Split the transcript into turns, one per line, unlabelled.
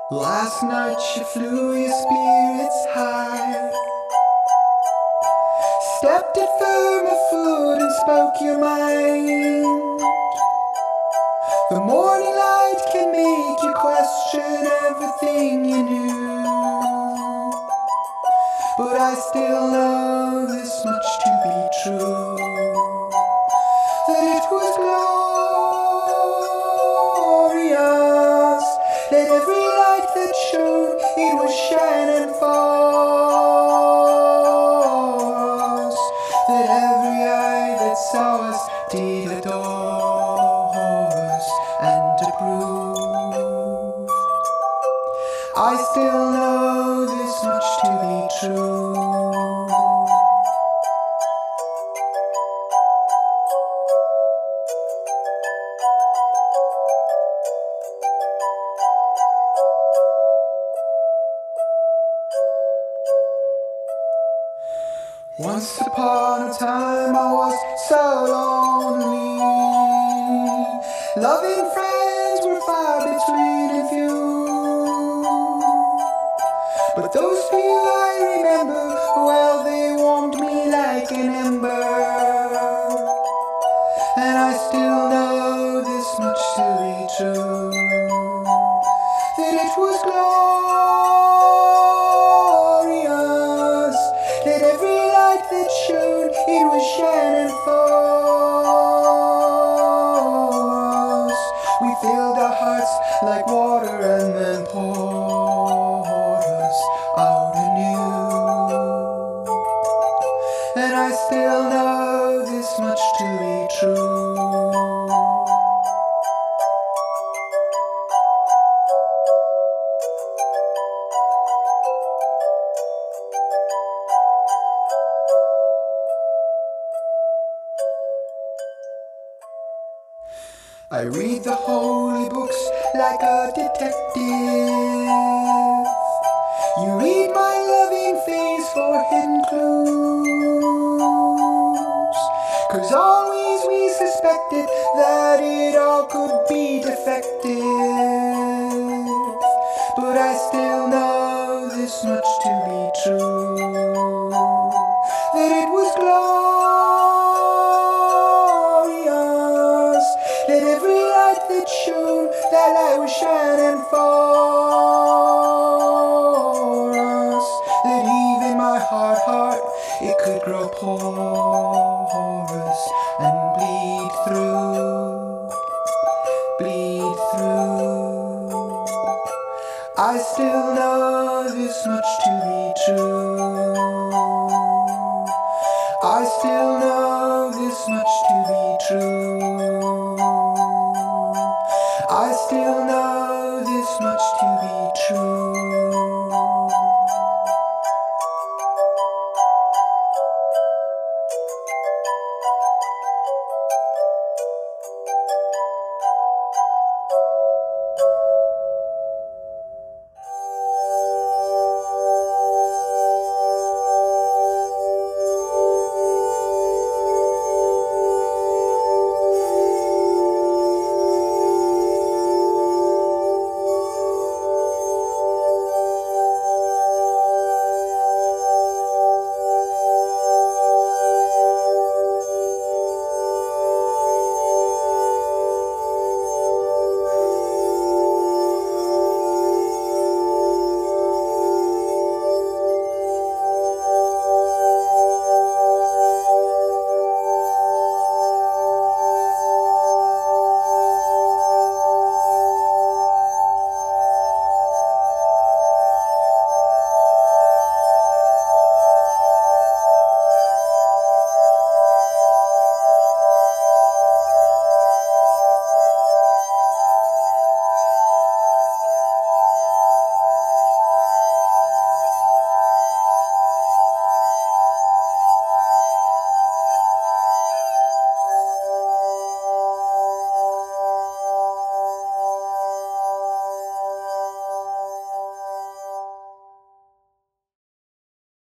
Last night you flew your spirits high, stepped at firmer foot and spoke your mind. The morning light can make you question everything you knew, but I still know this much to be true, that it was glorious, that every light that shone, it was shining for us, that every eye that saw us did adore us and approve. I still know this much to be true. Once upon a time I was so lonely, loving friends were far between and few, but those few I remember, well, they warmed me like an ember, and I still know this much to be true, that it was glorious, that every light that shone, it was shining for us. We filled our hearts like water and then poured us out anew, and I still know this much to be true. I read the holy books like a detective. You read my loving face for hidden clues, 'cause always we suspected that it all could be defective, but I still know this much to be true, that it was glorious, that every light that shone, that light was shining for us, that even my heart, it could grow porous and bleed through. I still know this much to